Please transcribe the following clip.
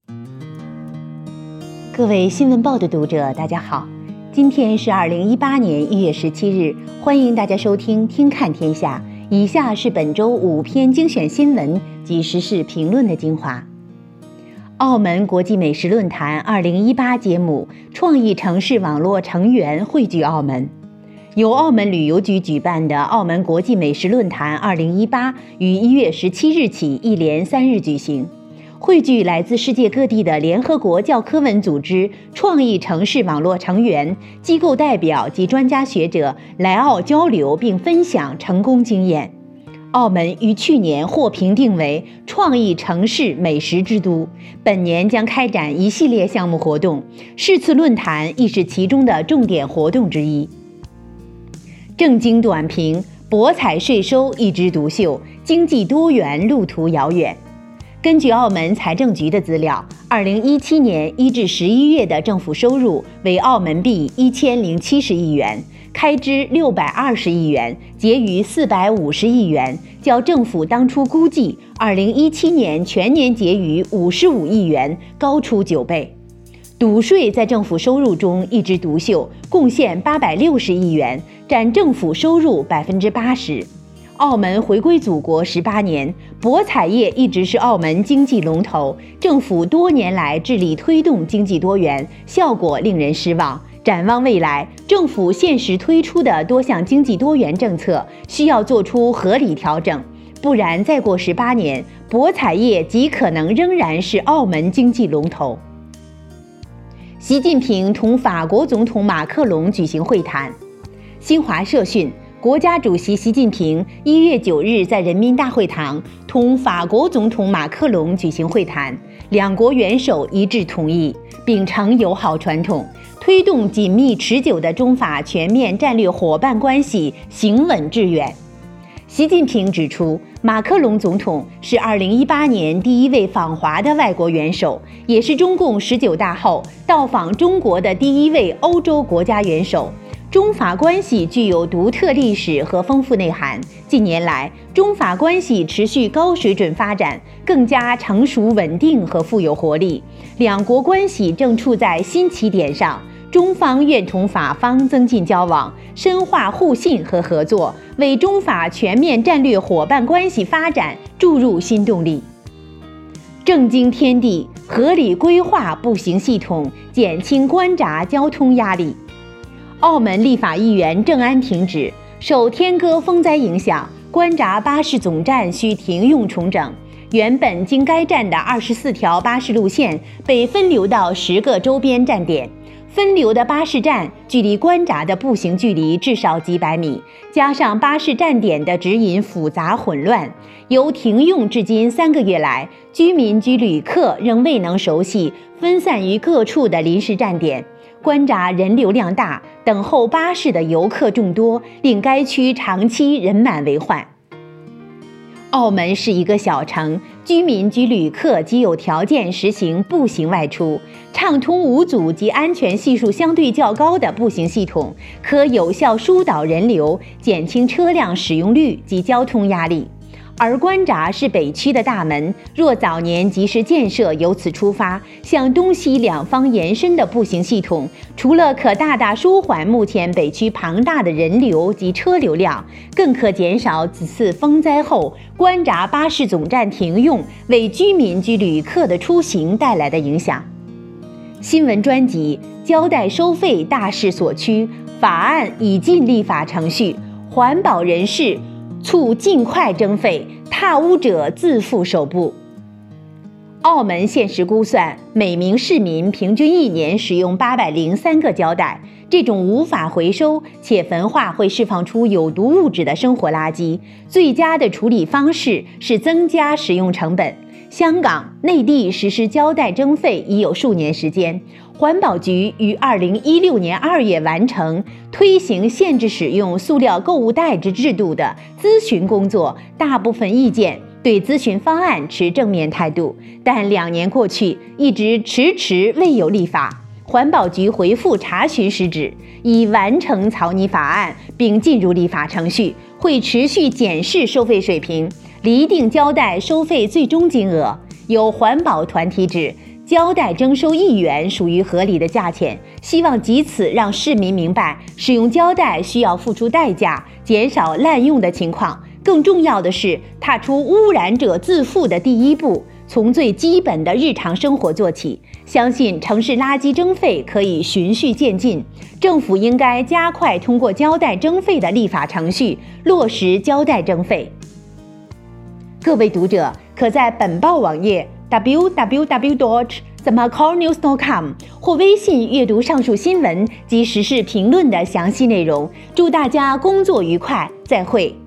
各位新闻报的读者，大家好，今天是2018年1月17日，欢迎大家收听《听看天下》。以下是本周5篇精选新闻及时事评论的精华。澳门国际美食论坛2018节目创意城市网络成员汇聚澳门。由澳门旅游局举办的澳门国际美食论坛2018于1月17日起一连3日举行。汇聚来自世界各地的联合国教科文组织创意城市网络成员、机构代表及专家学者来澳交流并分享成功经验。澳门于去年获评定为创意城市美食之都，本年将开展一系列项目活动，是次论坛亦是其中的重点活动之一。正经短评：博彩税收一枝独秀，经济多元路途遥远。根据澳门财政局的资料，2017年1至11月的政府收入为澳门币1070亿元，开支620亿元，结余450亿元，较政府当初估计2017年全年结余55亿元高出9倍。赌税在政府收入中一枝独秀，贡献860亿元，占政府收入80%。澳门回归祖国18年，博彩业一直是澳门经济龙头，政府多年来致力推动经济多元，效果令人失望。展望未来，政府现实推出的多项经济多元政策需要做出合理调整，不然再过18年，博彩业极可能仍然是澳门经济龙头。习近平同法国总统马克龙举行会谈。新华社讯，国家主席习近平1月9日在人民大会堂同法国总统马克龙举行会谈，两国元首一致同意，秉承友好传统，推动紧密持久的中法全面战略伙伴关系行稳致远。习近平指出，马克龙总统是2018年第一位访华的外国元首，也是中共19大后到访中国的第一位欧洲国家元首。中法关系具有独特历史和丰富内涵，近年来中法关系持续高水准发展，更加成熟稳定和富有活力，两国关系正处在新起点上。中方愿同法方增进交往，深化互信和合作，为中法全面战略伙伴关系发展注入新动力。正经天地：合理规划步行系统，减轻关闸交通压力。澳门立法议员郑安婷指，受天鸽风灾影响，关闸巴士总站需停用重整。原本经该站的24条巴士路线被分流到10个周边站点，分流的巴士站距离关闸的步行距离至少几百米，加上巴士站点的指引复杂混乱，由停用至今3个月来，居民及旅客仍未能熟悉分散于各处的临时站点。关闸人流量大，等候巴士的游客众多，令该区长期人满为患。澳门是一个小城，居民及旅客极有条件实行步行外出，畅通无阻及安全系数相对较高的步行系统，可有效疏导人流，减轻车辆使用率及交通压力。而关闸是北区的大门，若早年及时建设由此出发，向东西两方延伸的步行系统，除了可大大舒缓目前北区庞大的人流及车流量，更可减少此次风灾后关闸巴士总站停用为居民及旅客的出行带来的影响。新闻专辑：交代收费大势所趋，法案已进立法程序，环保人士促尽快征费，踏污者自负首部。澳门现实估算，每名市民平均1年使用803个胶带，这种无法回收且焚化会释放出有毒物质的生活垃圾，最佳的处理方式是增加使用成本。香港、内地实施胶带征费已有数年时间，环保局于2016年2月完成推行限制使用塑料购物袋之制度的咨询工作，大部分意见对咨询方案持正面态度，但2年过去，一直迟迟未有立法。环保局回复查询时指，已完成草拟法案并进入立法程序，会持续检视收费水平，厘定胶带收费最终金额。有环保团体指， 胶带征收1元属于合理的价钱，希望藉此让市民明白使用胶带需要付出代价，减少滥用的情况。更重要的是，踏出污染者自负的第一步，从最基本的日常生活做起。相信城市垃圾征费可以循序渐进，政府应该加快通过胶带征费的立法程序，落实胶带征费。各位读者可在本报网页www.themacaronews.com 或微信阅读上述新闻及时事评论的详细内容。祝大家工作愉快，再会。